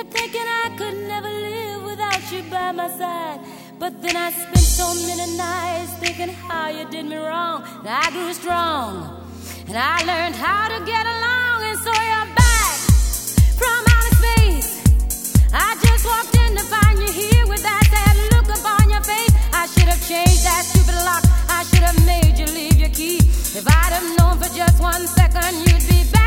Kept thinking I could never live without you by my side. But then I spent so many nights thinking how you did me wrong. And I grew strong, and I learned how to get along. And so you're back from outer space. I just walked in to find you here with that sad look upon your face. I should have changed that stupid lock. I should have made you leave your key. If I'd have known for just 1 second you'd be back.